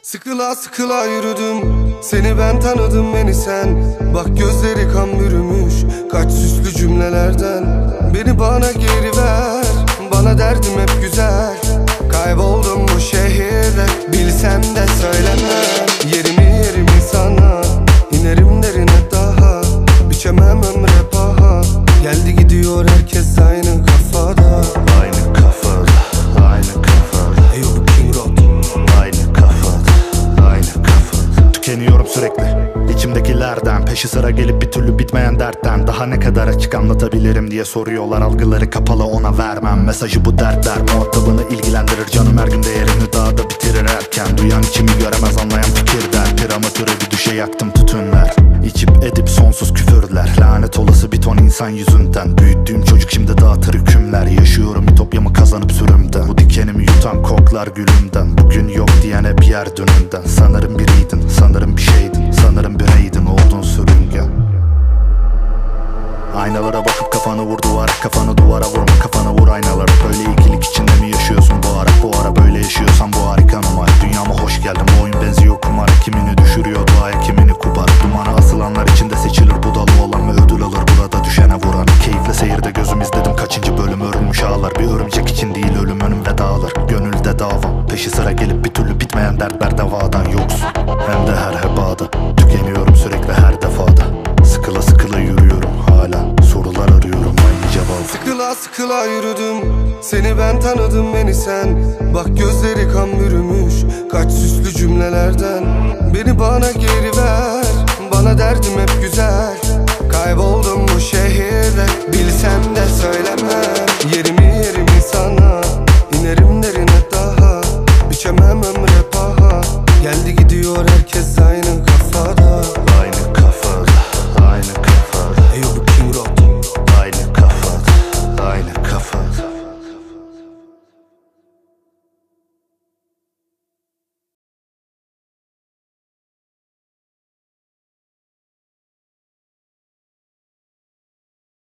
Sıkıla sıkıla yürüdüm, seni ben tanıdım beni sen. Bak gözleri kan bürümüş, kaç süslü cümlelerden. Beni bana geri ver, bana derdim hep güzel. Kayboldum bu şehirde, bilsem de söylemem. Yerimi sana, inerim derine daha. Biçemem ömre paha, geldi gidiyor herkes aynı kafada. Aynı kafada, aynı kafada. Hey yo King Rock. Aynı kafada, aynı kafada. Tükeniyorum sürekli içimdekilerden, peşi sıra gelip bir türlü bitmeyen dertten. Daha ne kadar açık anlatabilirim diye soruyorlar, algıları kapalı ona vermem. Mesajı bu dertler muhatabını ilgilendirir, canım her gün değerini daha da bitirir erken. Duyan içimi göremez, anlayan fikir der. Piramatöre bir düşe yaktım tütünler, İçip edip sonsuz küfürler. Lanet olası bir ton insan yüzünden. Büyüttüğüm çocuk şimdi dağıtır hükümler. Yaşıyorum ütopyamı kazanıp sürümden. Bu dikenimi yutan koklar gülümden. Bugün yok diyen hep yer dönünden. Sanırım biriydin, sanırım bir şeydin. Sanırım bireydin, oldun sürüngen. Aynalara bakıp kafanı vur duvara, kafanı duvara vurma, kafanı vur aynalara. Böyle ikilik içinde mi yaşıyorsun bu ara? Bu ara böyle yaşıyorsan bu harika numara. Dünyama hoş geldin, bu oyun benziyor kumara. Kimini düşürüyor duaya, kimini kupar. Dumana asılanlar içinde seçilir budalı olan ve ödül alır burada düşene vuran. Keyifle seyirde gözüm izledim kaçıncı bölüm, örülmüş ağlar. Bir örümcek için değil ölüm önüm vedalar. Gönülde dava, peşi sıra gelip bir türlü bitmeyen dertler devadan yoksun. Hem de her hebada, tükeniyorum sürekli her defada. Sıkıla sıkıla yürüyorum hala, sorular arıyorum aynı cevabı. Sıkıla sıkıla yürüdüm, seni ben tanıdım beni sen. Bak gözleri kan bürümüş, kaç süslü cümlelerden. Beni bana geri ver, bana derdim hep güzel. Kayboldum bu şehirde, bilsem de söylemem. Yerimi sana,